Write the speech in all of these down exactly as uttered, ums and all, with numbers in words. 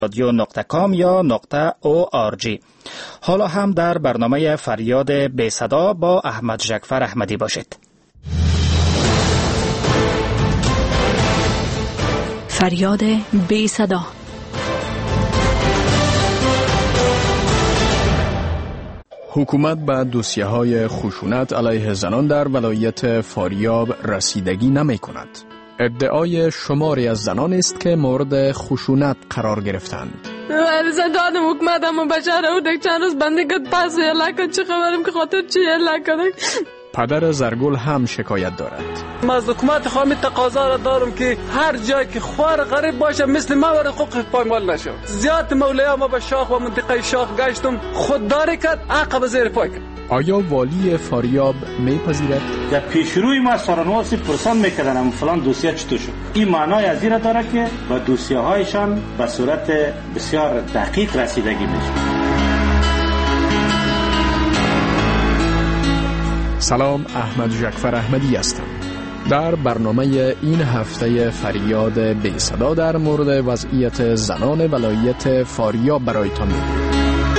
رادیو نقطه کام یا نقطه او آر جی. حالا هم در برنامه فریاد بی صدا با احمد جعفر احمدی باشید. فریاد بی صدا. حکومت به دوسیه‌های خشونت علیه زنان در ولایت فاریاب رسیدگی نمی کند. ادعای شماری از زنان است که مورد خشونت قرار گرفتند. زندان حکومت هم بشاره و دک چند روز بنده کد پس لکن چه خبرم که خاطر چی لکن. پدر زرگل هم شکایت دارد. من از حکومت خواهم تقاضا را دارم که هر جای که خوار غریب باشه مثل ما ور حقوق پایمال نشود. زیاد مولیا ما به شاخ و منطقه شاخ گشتم خودداری کرد عقب زیر پای کرد. آیا والی فاریاب میپذیرد؟ در پیشروی ما سرانواسی پرسان میکردن فلان دوسیه چطور شد. این معنای از این داره که با دوسیه هایشان به صورت بسیار دقیق رسیدگی میشه. سلام، احمد جعفر احمدی هستم. در برنامه این هفته فریاد بی صدا در مورد وضعیت زنان ولایت فاریاب برایتان میگویم.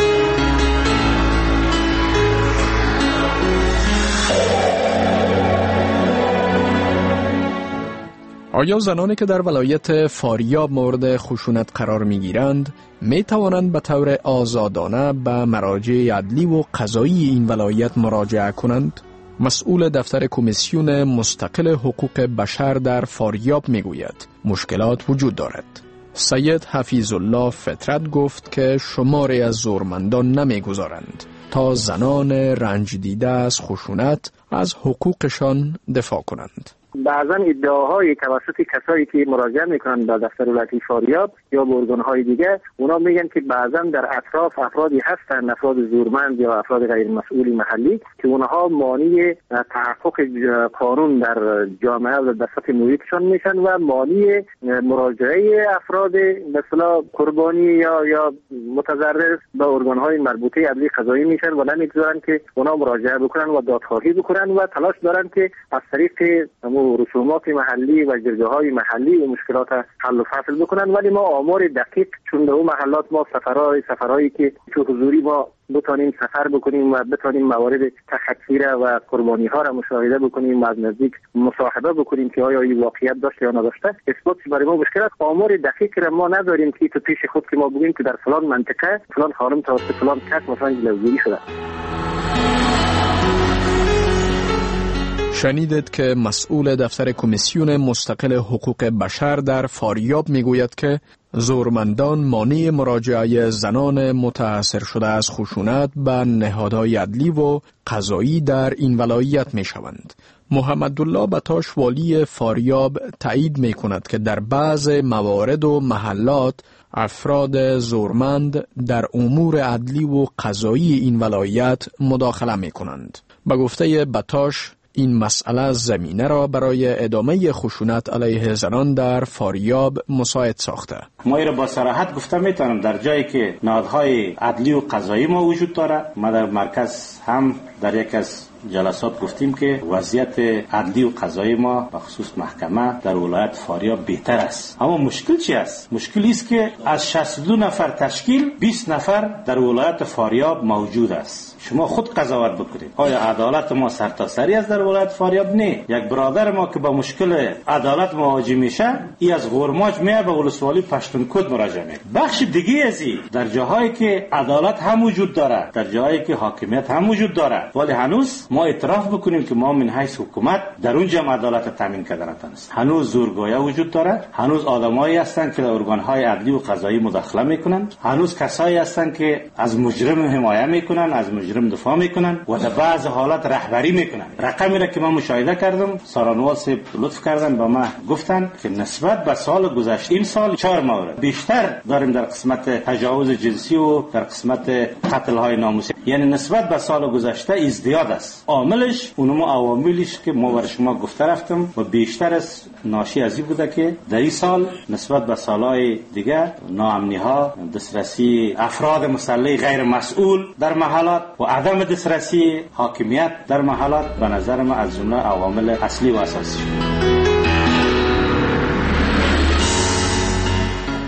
آیا زنانی که در ولایت فاریاب مورد خشونت قرار میگیرند می توانند به طور آزادانه به مراجع عدلی و قضایی این ولایت مراجعه کنند؟ مسئول دفتر کمیسیون مستقل حقوق بشر در فاریاب میگوید مشکلات وجود دارد. سید حفیظ الله فطرت گفت که شماری از زورمندان نمیگذارند تا زنان رنج دیده از خشونت از حقوقشان دفاع کنند. بعضا ادعاهای توسط کسایی که مراجعه میکنن به دفتر ولایتی فاریاب یا به ارگانهای دیگه، اونا میگن که بعضا در اطراف افرادی هستن، افراد زورمند یا افراد غیر مسئول محلی که اونها مانع تحقق قانون در جامعه و در سطح محیطشان میشن و مانع مراجعه افراد به اصطلاح قربانی یا یا متضرر به ارگانهای مربوطه عدلی قضایی میشن و نمیگذارن که اونا مراجعه بکنن و دادخواهی بکنن و تلاش دارن که از طریق رسومات محلی و جرگه‌های محلی و مشکلات حل و فصل بکنن. ولی ما آمار دقیق چون در اون محلات ما سفرهای سفرهایی که تو حضوری ما بتونیم سفر بکنیم و بتونیم موارد تخطیره و قربانی ها را مشاهده بکنیم و از نزدیک مصاحبه بکنیم که آیا این واقعیت داشته یا نداشته، اثباتش برای ما مشکل است. آمار دقیق را ما نداریم که تو پیش خود که ما بگیم که در فلان منطقه فلان خانم توسط فلان کس مثلا جلوگیری شده. شنیدید که مسئول دفتر کمیسیون مستقل حقوق بشر در فاریاب میگوید که زورمندان مانع مراجعه زنان متاثر شده از خشونت به نهادهای عدلی و قضایی در این ولایت می شوند. محمدالله بطاش والی فاریاب تایید می کند که در بعض موارد و محلات افراد زورمند در امور عدلی و قضایی این ولایت مداخله می کنند. به گفته بطاش این مسئله زمینه را برای ادامه خشونت علیه زنان در فاریاب مساعد ساخته. ما این را با صراحت گفته میتونم در جایی که نهادهای عدلی و قضایی ما وجود داره، ما در مرکز هم در یک از جلسات گفتیم که وضعیت عدلی و قضایی ما به خصوص محکمه در ولایت فاریاب بهتر است. اما مشکل چی است؟ مشکلی است که از شصت و دو نفر تشکیل بیست نفر در ولایت فاریاب موجود است. شما خود قضاوت بکنید. آیا عدالت ما سرتاسری است در ولایت فاریاب؟ نه. یک برادر ما که با مشکل عدالت مواجه میشه، ای از غورماج میاد به ولسوالی پشتونکود مراجعه میکنه. بخش دیگه ازی در جاهایی که عدالت هم وجود داره، در جاهایی که حاکمیت هم وجود داره، ولی هنوز ما اعتراف بکنیم که ما من حیث حکومت در اونجا عدالت تامین کردن است. هنوز زورگویی وجود داره، هنوز آدمایی هستند که در ارگان‌های عدلی و قضایی مداخله میکنن، هنوز کسایی هستند که از مجرم حمایت میکنن، از مجرم دفاع میکنن و در بعض حالات رهبری میکنن. رقمی را که من مشاهده کردم، سارانواس لطف کردن به ما گفتن که نسبت به سال گذشته این سال چهار مورد بیشتر داریم در قسمت تجاوز جنسی و در قسمت قتل های ناموسی، یعنی نسبت به سال گذشته ازدیاد است. عاملش اونم عواملیش که ما بر شما گفته رفتم و بیشتر از ناشی از این بوده که در این سال نسبت به سالهای دیگه ناامنی ها، دسترسی افراد مسلح غیر مسئول در محلات و عدم دسترسی حاکمیت در محلات به نظر ما از جمله عوامل اصلی و اساسی.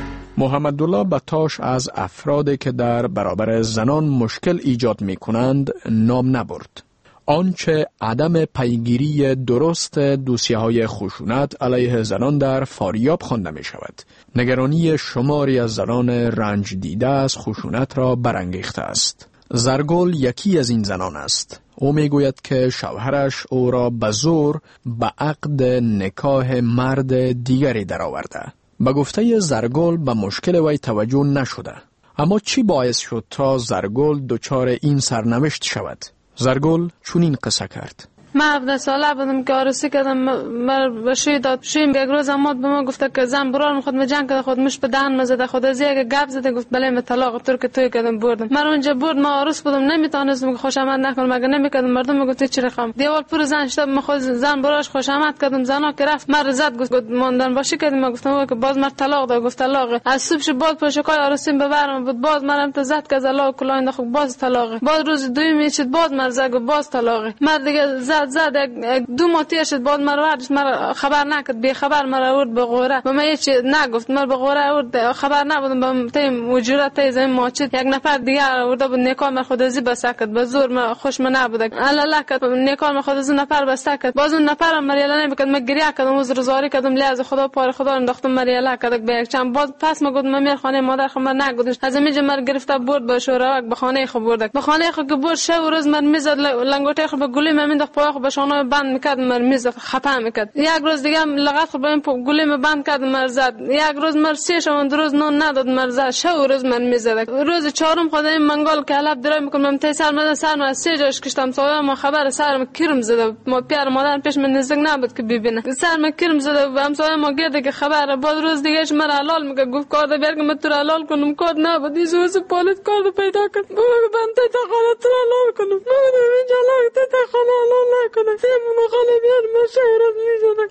محمدالله بطاش از افرادی که در برابر زنان مشکل ایجاد می کنند نام نبرد. آنچه عدم پیگیری درست دوسیه های خشونت علیه زنان در فاریاب خوانده می شود. نگرانی شماری از زنان رنج دیده از خشونت را برانگیخته است. زرگل یکی از این زنان است. او می گوید که شوهرش او را به زور به عقد نکاح مرد دیگری درآورده. به گفته زرگل به مشکل وی توجه نشده. اما چی باعث شد تا زرگل دچار این سرنوشت شود؟ زرگل چونین قصه کرد. من هفده ساله بودم که عروسی کردم، مر بشوی داد. شویم یک روز اماد به ما گفته که زن برار خود می جنگ کرده، خود مش به دهن مزده، خود از یک گپ زده، گفت بله من طلاق تر که توی کردم بردم. من اونجا برد، ما عروس بودم، نمیتونستم که خوش آمد نکنم، مگه نمیکردم. مردم میگفت چی رقم دیوال پر زن شد. من خود زن براش خوش آمد کردم، زنا که رفت مر زد، گفت ماندن باشی کردم. من گفتم که باز مر طلاق داد، گفت طلاق. از صبح باز پشکای عروسیم ببرم بود، باز مرم تو زد که زلا کلا انداخت، باز طلاق. باز روز دوی میشد، باز مر زد، باز طلاق. مر دیگه زد زد دو ماه تیر شد، بعد مرا وردش مرا خبر نکرد، بی خبر مرا ورد به غوره و من هیچ نگفت. من به غوره ورد خبر نبودم، به تیم وجورت تای زمین ماچید. یک نفر دیگه ورده بود، نکاح من خودازی بسته کرد، به زور من خوش من نبوده، الا کرد نکاح من خودازی نفر بسته کرد. باز اون نفر مریاله نمیکرد، من گریه کردم، عذر زاری کردم، لیاز خدا پاره خدا انداختم مریاله کرد به یک چند. باز پس ما گفت من میرم خانه مادر خو، من نگفتش. از اینجا مر گرفته برد به شوراک، به خانه خو برد، به خانه خو که برد شب و روز من میزد لنگوټه خو به گلی من مینداخت، پای خو به شانه بند میکرد، مر میز خفه میکرد. یک روز دیگه لغت خو به این گلی من بند کرد، مر زد. یک روز مر سه شوند روز نون نداد، مر زد. شب و روز من میزد. روز چهارم خدا این منگال که الاب درای میکنم، تی سر من سر من سه جاش کشتم، سایه ما خبر سرم کرم زده. ما پیار مادر پیش من نزدیک نبود که ببینه، سر من کرم زده و همسایه ما گرده که خبر. بعد روز دیگه مر حلال میگه، گفت کار ده بیار که من تو حلال کنم، کار نبود. ایزوس پالیس کار پیدا کرد، بابا بنت تا خاله تو حلال کنم، بابا این جلال تا خاله حلال نکنه، سیمون خاله بیار من شهرت میزدم.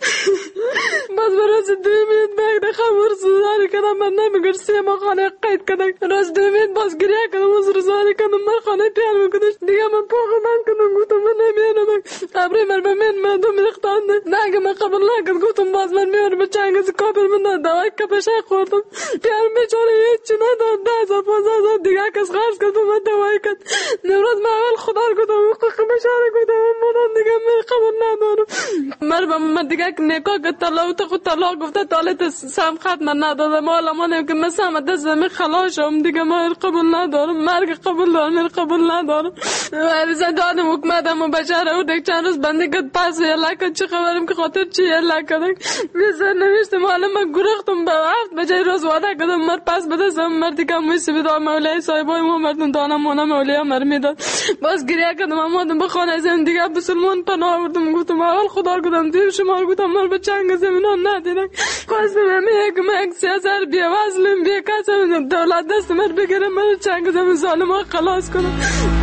باز روز دومید بعد خبر زاری کردم، من نمیگم سیم خانه قید کردم. روز دومید باز گریه کردم، روز زاری کردم، من خانه پیار میکنش دیگه. من پاک من کردم، گفتم من نمیارم. ابری مر به من من دوم ریختن نگه من قبول نکرد، گفتم باز من میارم به چنگ از کابل من دوائی که بشه خوردم. پیار بیچاره هیچی نداد، ده هزار پانزده هزار دیگه کس خرج کردم من دوائی کرد. نمروز من اول خدا رو گفتم حقوق بشاره گفتم من دیگه من قبول ندارم. مر به من دیگه نکاح که طلاق تو خود طلاق گفته طالت سم خط من ندادم، حالا من که من سم دست من خلاصم دیگه، من قبول ندارم، مرگ قبول دارم، من قبول ندارم. عریضه دادم حکومتم و بشاره و دیگه چند روز بنده که پس یلا که چه خبرم که خاطر چی یلا کردن بیزر نوشتم. حالا من گرختم به هفت بجای روز واده کردم مر پس بدستم مردی که مویسی بدار مولای صاحبای ما مردن دانم مونا مولای مر میداد. باز گریه کردم، امادم به خانه زندگی بسلمان پناه آوردم، گفتم اول خدا گفتم دیر شما گفتم مر به چنگ زمینان ندیدم. خواستم همه یک من سیاسر بیا وزلم بیا کسم دولت دست مر بگیرم، مر چنگ زمین ظالم ها خلاص کنم.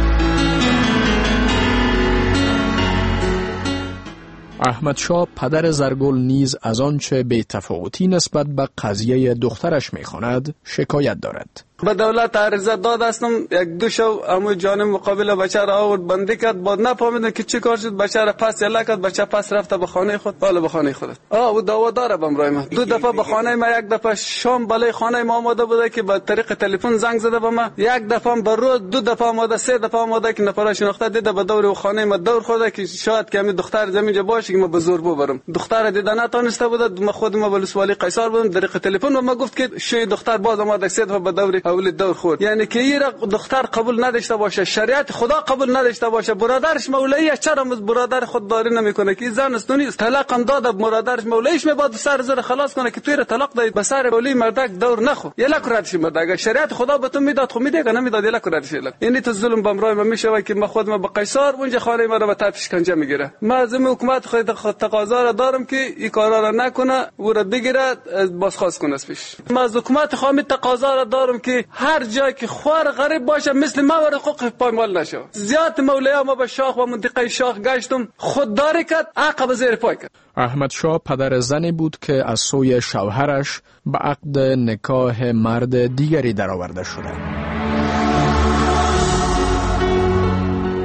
احمد شاه پدر زرگل نیز از آنچه بی تفاوتی نسبت به قضیه دخترش میخواند شکایت دارد. به دولت عرضه داد هستم، یک دو شو امو جانب مقابل بچه را آورد بندی کرد، بعد نفهمیدم که چی کار شد، بچه را پس یلا کرد، بچه پس رفته به خانه خود. حالا به خانه خودت آه او دعوا داره بمرای من. دو دفعه به خانه ما، یک دفعه شام بالای خانه ما آماده بوده که به طریق تلفن زنگ زده به ما، یک دفعه به روز، دو دفعه آماده، سه دفعه آماده که نفر شناخته دیده به دور خانه ما دور خورده که شاید که همین دختر زمینجا باشه که ما به زور ببرم. دختر دیده نتونسته بوده، ما خود ما ولسوالی قیصر بودم، طریق تلفن و ما گفت که شوی دختر باز آمده، سه دفعه به دور اول دور خورد. یعنی که این دختر قبول نداشته باشه، شریعت خدا قبول نداشته باشه، برادرش مولایی چرا برادر خودداری نمیکنه که زن است نیست، طلاق هم داده برادرش مولایش میباد سر زر خلاص کنه که توی را طلاق دادید به سر ولی مردک دور نخو یلا کردش مردک. شریعت خدا به تو میداد خو میده که نمیداد یلا کردش. یعنی تو ظلم بمرای ما میشه که ما خود ما به قیصر اونجا خانه ما رو به تفتیش کنجه میگیره. ما از حکومت خود تقاضا را دارم که این کارا را نکنه، او را بگیره بازخواست کنه پیش. ما از حکومت خواهم تقاضا را دارم که هر جای که خوار غریب باشه مثل ما ور حقوق پایمال نشه. زیاد مولیا ما به شاخ و منطقه شاخ گشتم، خودداری کرد عقب زیر پای کرد. احمد شاه پدر زنی بود که از سوی شوهرش به عقد نکاح مرد دیگری درآورده شده.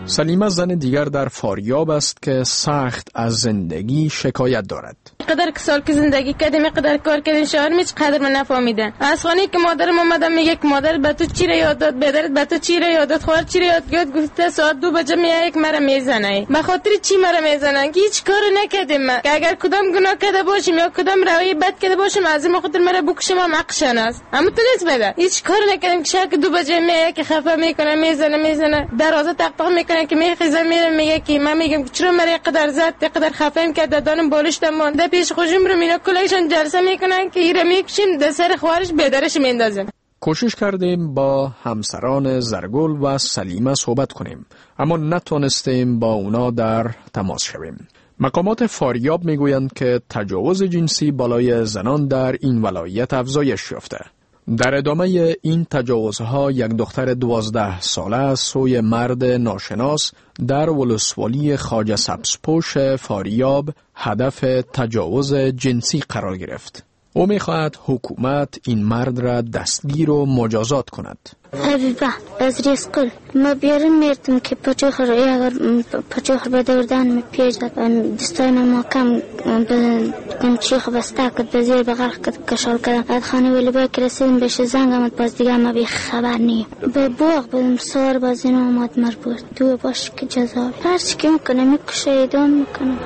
سلیمه زن دیگر در فاریاب است که سخت از زندگی شکایت دارد. قدر که سال که زندگی کردیم، قدر کار کردیم، شهر میچ قدر من نفهمیدن. از خانه که مادرم اومدم میگه که مادر به تو چی را یاد داد، پدرت به تو چی را یاد داد، خواهر چی را یاد داد، گفته ساعت دو بجه میای یک مرا میزنه. به خاطر چی مرا میزنن که هیچ کار نکردیم. من که اگر کدام گناه کرده باشیم یا کدام روی بد کرده باشیم از این خاطر مرا بکشیم هم حقشان است. اما تو نیست بده. هیچ کار نکردیم که شب دو بجه میای که خفه میکنه، میزنه میزنه دروازه تق تق میکنه که میخیزه میره میگه که من میگم چرا مرا قدر زد، قدر خفه کرد، دادن بالشتم مونده پیش خوشم رو مینا کلایشون جلسه میکنن که ایره میکشیم در سر خوارش بدرش میندازن. کوشش کردیم با همسران زرگل و سلیمه صحبت کنیم، اما نتونستیم با اونا در تماس شویم. مقامات فاریاب میگویند که تجاوز جنسی بالای زنان در این ولایت افزایش یافته. در ادامه این تجاوزها یک دختر دوازده ساله از سوی مرد ناشناس در ولسوالی خواجه سبزپوش فاریاب هدف تجاوز جنسی قرار گرفت. او می‌خواهد حکومت این مرد را دستگیر و مجازات کند. حبیبه از ریسکل ما بیارم میرتم که پچوخر اگر پچوخر بدوردن می پیجد دستای من محکم بگم چیخ بسته کد بزیر بغرق کد کشال کردم از خانه ولی باید که رسیدم بهش زنگ آمد باز دیگه ما بی خبر نیم به باغ بدم سوار باز اینو آمد مربور دو باش که جزاوی هرچی که میکنه میکشه ایدام میکنه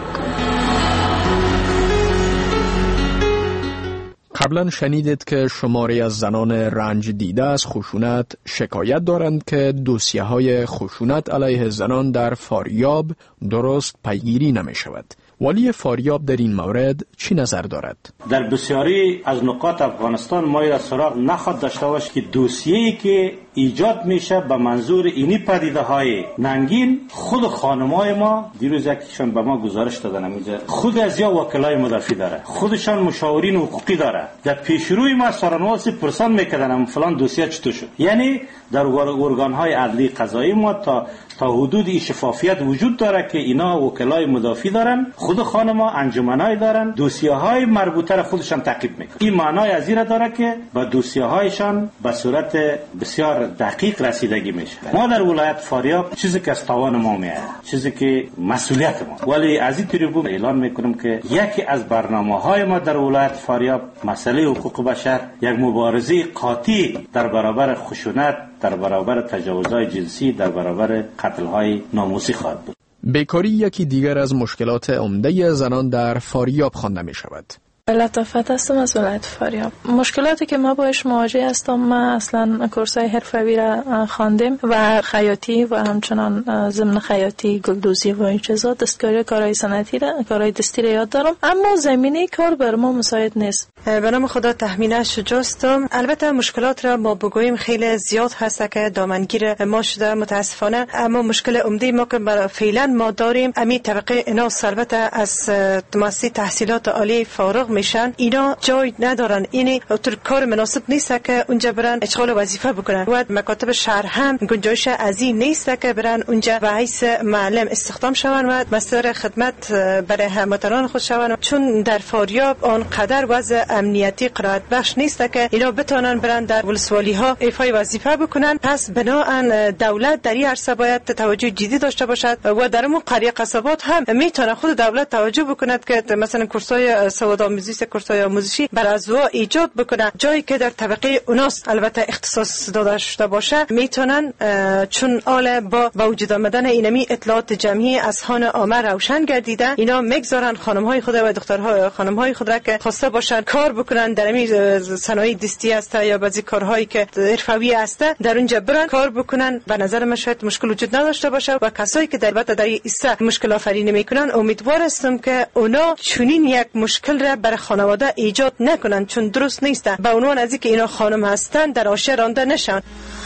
قبلا شنیدید که شماری از زنان رنج دیده از خشونت شکایت دارند که دوسیه های خشونت علیه زنان در فاریاب درست پیگیری نمی شود. ولی فاریاب در این مورد چی نظر دارد؟ در بسیاری از نقاط افغانستان ما را سراغ نخواد داشته باش که دوسیه‌ای که ایجاد میشه به منظور اینی پدیده های ننگین خود خانمای ما دیروز یکیشون به ما گزارش دادن اینجا خود از یا وکلای مدافع داره خودشان مشاورین حقوقی داره در پیشروی ما سرانواسی پرسان میکردن فلان دوسیه چطور شد یعنی در ارگان های عدلی قضایی ما تا تا حدودی شفافیت وجود داره که اینا وکلای مدافع دارن خود خانما انجمنای دارن دوسیه های مربوطه را خودشان تعقیب میکنن این معنای از این داره که با دوسیه هایشان به صورت بسیار دقیق رسیدگی میشه ما در ولایت فاریاب چیزی که از توان ما میاد چیزی که مسئولیت ما ولی از این تریبون اعلان میکنم که یکی از برنامه‌های ما در ولایت فاریاب مسئله حقوق بشر یک مبارزه قاطع در برابر خشونت در برابر تجاوزهای جنسی در برابر قتل‌های ناموسی خواهد بود. بیکاری یکی دیگر از مشکلات عمده زنان در فاریاب خوانده می شود. لطافت هستم از ولایت فاریاب. مشکلاتی که ما باش مواجه هستم ما اصلا کورسای حرفه‌ای را خواندیم و خیاطی و همچنان ضمن خیاطی گلدوزی و این چیزا دستکاری کارهای صنعتی را کارهای دستی را یاد دارم اما زمینه کار بر ما مساعد نیست. به نام خدا تحمینه شجاستم. البته مشکلات را ما بگوییم خیلی زیاد هست که دامنگیر ما شده متاسفانه اما مشکل عمده ما که فعلا ما داریم امی طبقه اینا البته از مؤسسه تحصیلات عالی فارغ میشن اینا جای ندارن اینی طور کار مناسب نیست که اونجا برن اشغال وظیفه بکنن و مکاتب شهر هم گنجایش از این نیست که برن اونجا به حیث معلم استخدام شون و مصدر خدمت برای هموطنان خود شون چون در فاریاب آنقدر وضع امنیتی قرارت بخش نیست که اینا بتونن برن در ولسوالی ها ایفای وظیفه بکنن پس بناهن دولت در این عرصه باید توجه جدی داشته باشد و در اون قریه قصبات هم میتونه خود دولت توجه بکند که مثلا کورسای سوادآموزی کورسای آموزشی برای ازوا ایجاد بکنه جایی که در طبقه اوناس البته اختصاص داده شده باشه میتونن چون آل با وجود آمدن اینمی اطلاعات جمعی از هان عامه روشن گردیده اینا میگذارن خانم های خود و دخترها خانم های خود را که خواسته باشن کار بکنن در این صنایع دستی است یا بعضی کارهایی که حرفه‌ای است در اونجا برن کار بکنن به نظر من شاید مشکل وجود نداشته باشه و کسایی که در البته در این مشکل آفرینی میکنن امیدوار هستم که اونا چنین یک مشکل را برای خانواده ایجاد نکنن چون درست نیست به عنوان از اینکه اینا خانم هستن در آشه رانده نشن.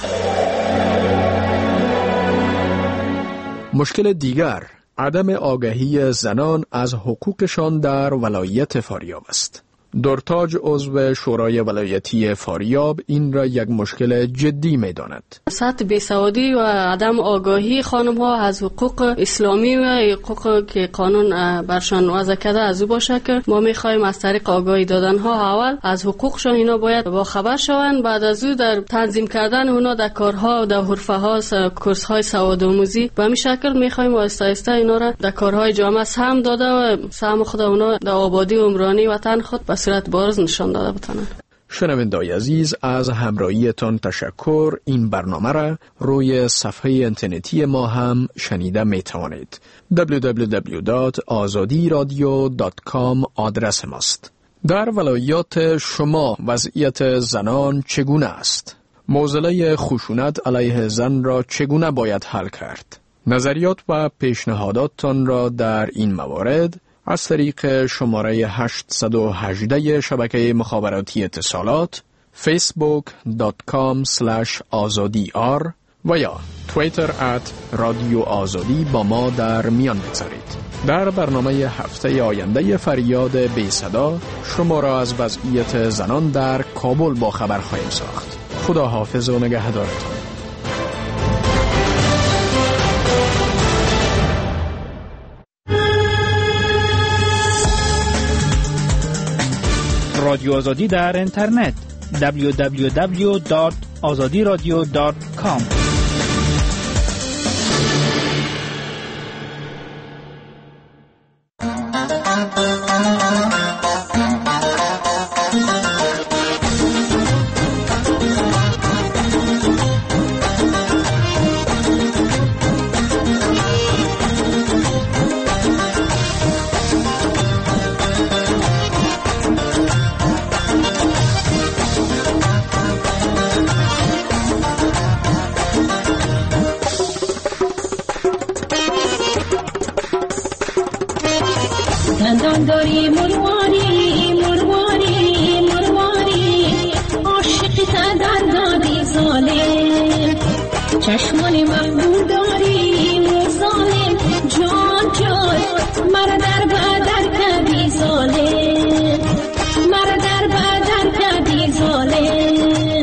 مشکل دیگر عدم آگاهی زنان از حقوقشان در ولایت فاریاب است. دورتاج عضو شورای ولایتی فاریاب این را یک مشکل جدی می داند. سطح بیسوادی و عدم آگاهی خانم ها از حقوق اسلامی و حقوق که قانون برشان وضع کرده از او باشه که ما می خواهیم از طریق آگاهی دادن ها اول از حقوقشان اینا باید با خبر شوند، بعد از او در تنظیم کردن اونا در کارها در حرفه ها کورس های سواد آموزی به همین شکل می خواهیم آهسته آهسته اینا را در کارهای جامعه سهم داده و سهم خود اونا در آبادی و عمرانی وطن خود به صورت بارز نشان داده بتانند. شنوندگان عزیز، از همراهیتان تشکر. این برنامه را روی صفحه اینترنتی ما هم شنیده می توانید. دبلیو دبلیو دبلیو دات آزادی رادیو دات کام آدرس ماست. در ولایات شما وضعیت زنان چگونه است؟ معضله خشونت علیه زن را چگونه باید حل کرد؟ نظریات و پیشنهاداتتان را در این موارد از طریق شماره هشت یک هشت شبکه مخابراتی اتصالات فیسبوک دات کام اسلش آزادی آر و یا تویتر ات رادیو آزادی با ما در میان بگذارید. در برنامه هفته آینده فریاد بی صدا شما را از وضعیت زنان در کابل با خبر خواهیم ساخت. خدا حافظ و نگهدارتان. رادیو آزادی در اینترنت دبلیو دبلیو دبلیو دات آزادی رادیو دات کام. دندان داری مرواری مرواری مرواری عاشقی تا دندانی ظالم چشمان مخمور داری ظالم جان جان مرا در بدر کردی ظالم مرا در بدر کردی ظالم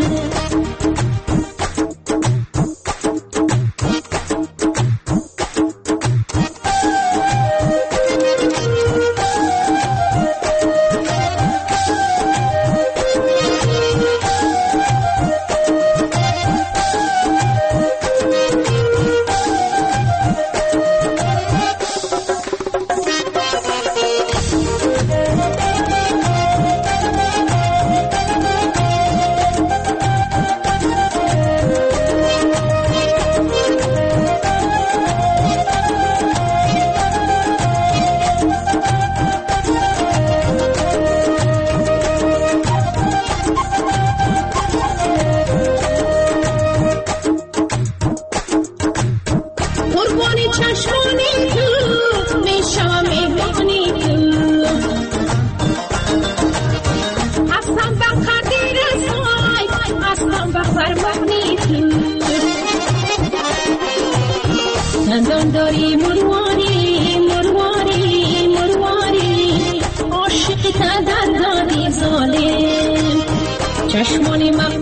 دندان داری مرواری مرواری مرواری عاشقی تا دندانی ظالم چشمانی